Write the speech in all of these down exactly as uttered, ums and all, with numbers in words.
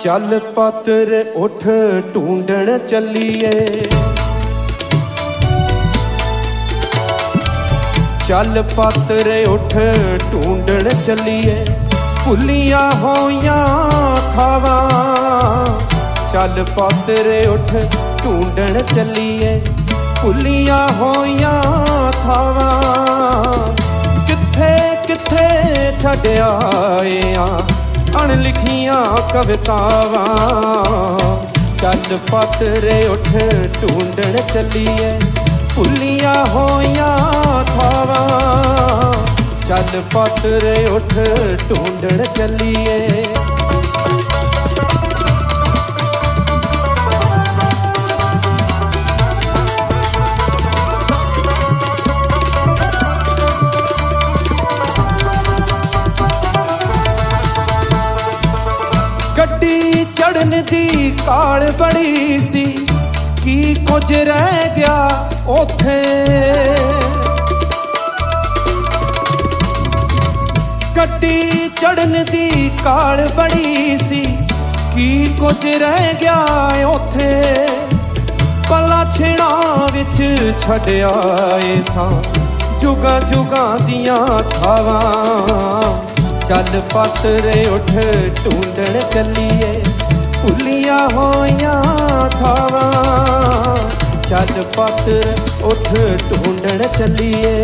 चल पातर उठ ढूंढण चलिए, चल पातर उठ ढूंढण चलिए, भुलिया होइया थावां। चल पातर उठ ढूंढण चलिए, भुलिया होइया थावां। किथे किथे छड्ड आए आ अणलिखियां कवितावां। चल पातर उठ ढूंढण चलिए, भुलिया होइया थावां। चल पातर उठ ढूंढण चलिए। गड्डी चढ़न दी काल बड़ी सी, की कुछ रह गया ओथे। गड्डी चढ़न दी काल बड़ी सी, की कुछ रह गया ओथे। पला छिणा विच छड्ड आए सां जुगां जुगां दियां थावां। चल पातर उठ ढूंढण चलिए, भुलिया होइया थावां। चल पातर उठ ढूंढण चलिए।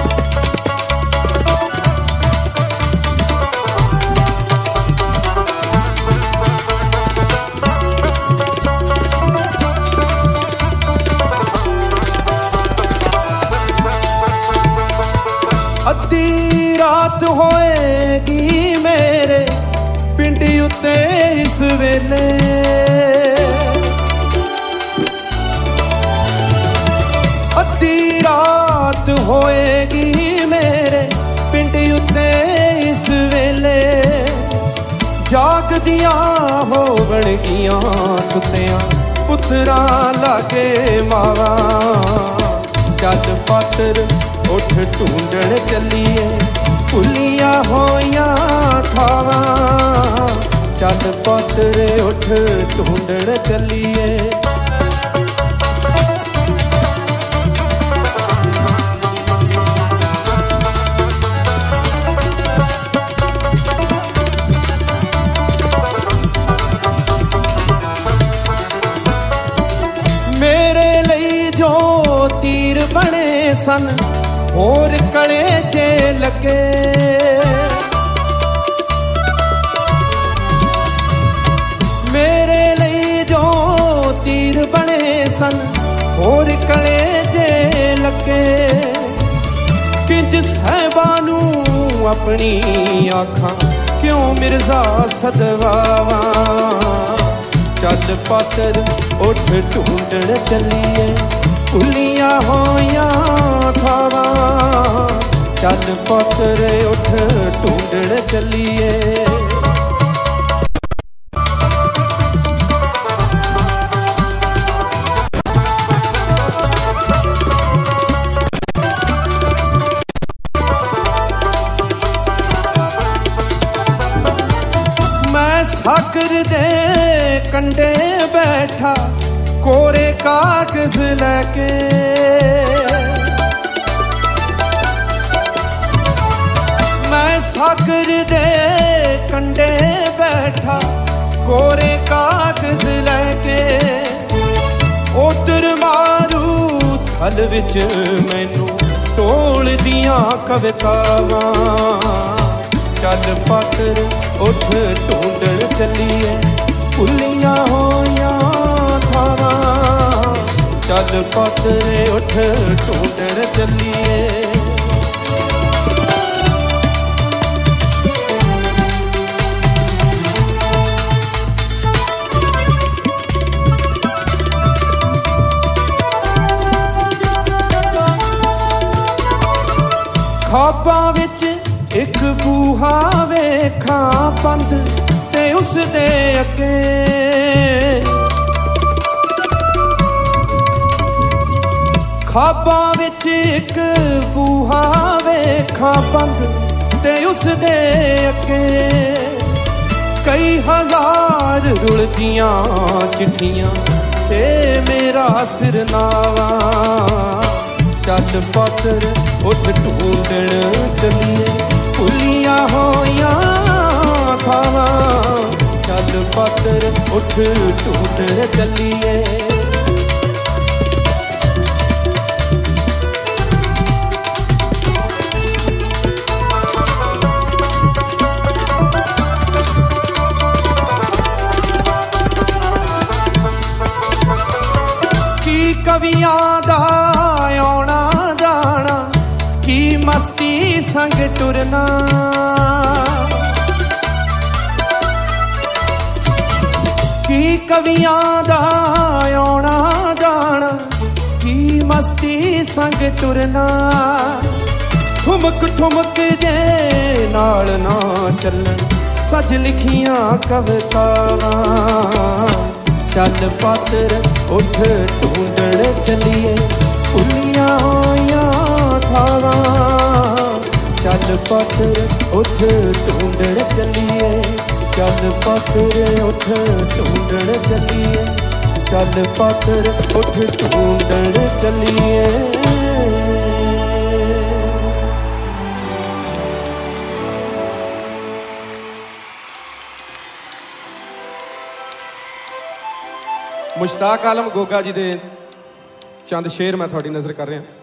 अद्धी रात होएगी मेरे पिंड उत्ते इस वेले। अद्धी रात होएगी मेरे पिंड उत्ते इस वेले। जागदियां होवणगियां सुतियां पुत्रा लागे मावा। चल पातर उठ ढूंढण चलिए, भुलिया होइया थावां। चल पातर उठ ढूंढण चलिए। मेरे लई जो तीर बने सन, होर कले चे लगे। मेरे लिए जो तीर बने सन, होर कले चे लगे। किंज सहबानू अपनी आखां क्यों मिर्जा सदवावा। चल पातर उठ ढूंढण चलिए, भुलिया होइया थावां। चल पातर उठ ढूंढण चलिए। मैं सागर दे कंडे बैठा कोरे कागज लैके। मैं सागर दे कंडे बैठा कोरे कागज लैके। उधर मारू थल विच मैनू ढोल दियां कवितावां। चल पातर उठ ढूंढण चलिए, भुलिया होइया थावां। चल पातर उठ ढूंढण चलिए। ख्वाबां विच एक बूहा वेखां बंद ते उस दे अगे। ख्वाबां विच एक बूहा वेखां बंद ते उस दे अगे। कई हजार रुलदियां चिट्ठियां ते मेरा सिर नावा चल पातर उठ ढूंढण चलिए भुलिया होया थावा चल पातर उठ ढूंढण चलिए कवियां दा आना जाना की मस्ती संग टुरना की कवियां दा आना जाना की मस्ती संग टुरना ठुमक ठुमक जे नाल ना चलन सज लिखियां कवितावां चल पातर उठ ढूंढण चलिए भुलिया होया थावा चल पातर उठ ढूंढण चलिए चल पातर उठ ढूंढण चलिए चल पातर उठ ढूंढण चलिए मुश्ताक आलम गोगा जी दे चंद शेर मैं थोड़ी नज़र कर रहा।